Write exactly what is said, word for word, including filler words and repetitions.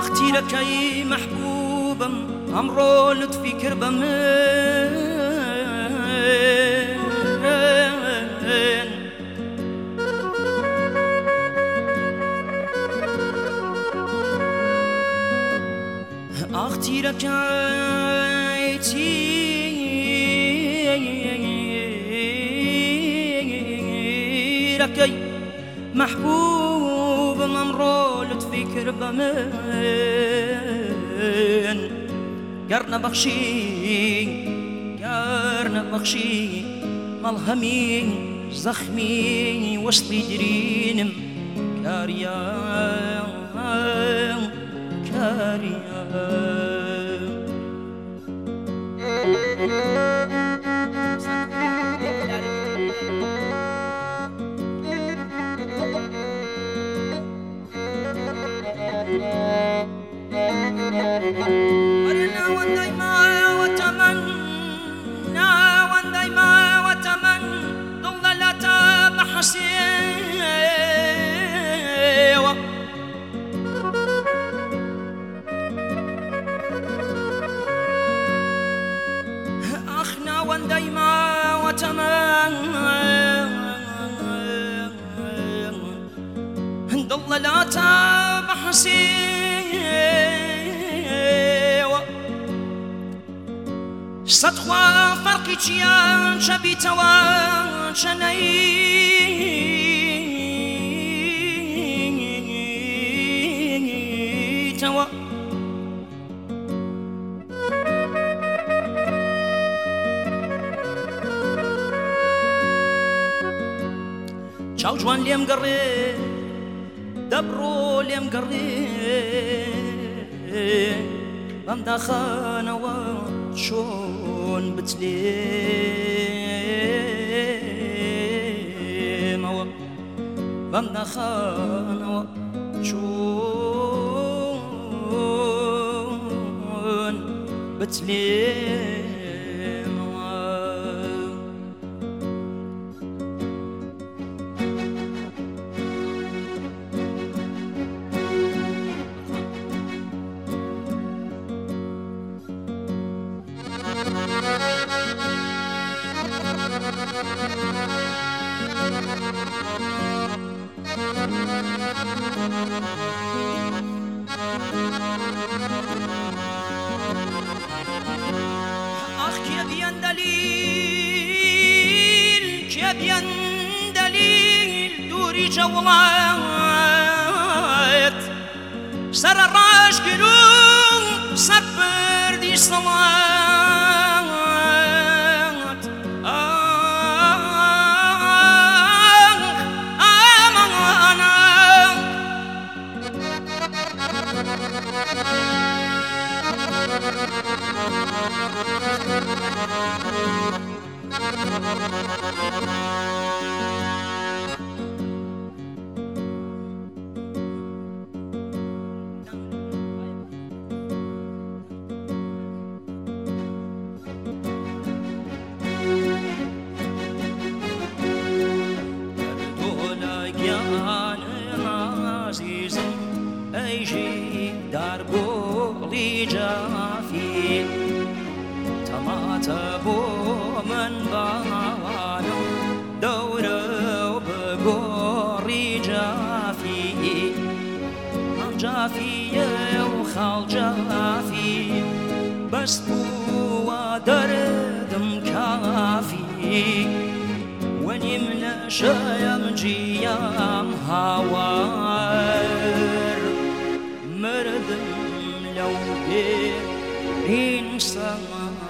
اختي لك اي محبوبة امرو لطفي كربة من اختي لك ايتي لك محبوب ممرو لطفي كربة من قرنا بخشي قرنا بخشي ملهمي زخمي وسطي درينم كاريا كاريا ورنا والدايما وتمنى والدايما وتمنى ضللت بحسيوة أخنا والدايما وتمنى ضللت بحسيوة صدقوا فرقي تيان شبي توان شني توا شاو جوان ليم قري دبرو ليم قري بمدا خانوا شون بتليم بمدا خانوا شون بتليم آخ که بیان دلیل که بیان دلیل دوری جولات سر راش گلو سر پردی صلات در گلی جافی تمات بو من بانو دور بگوری جافی من جافی و خال جافی بس بو دردم کافی ونی من شیم جیم هوار مردم لو بين سما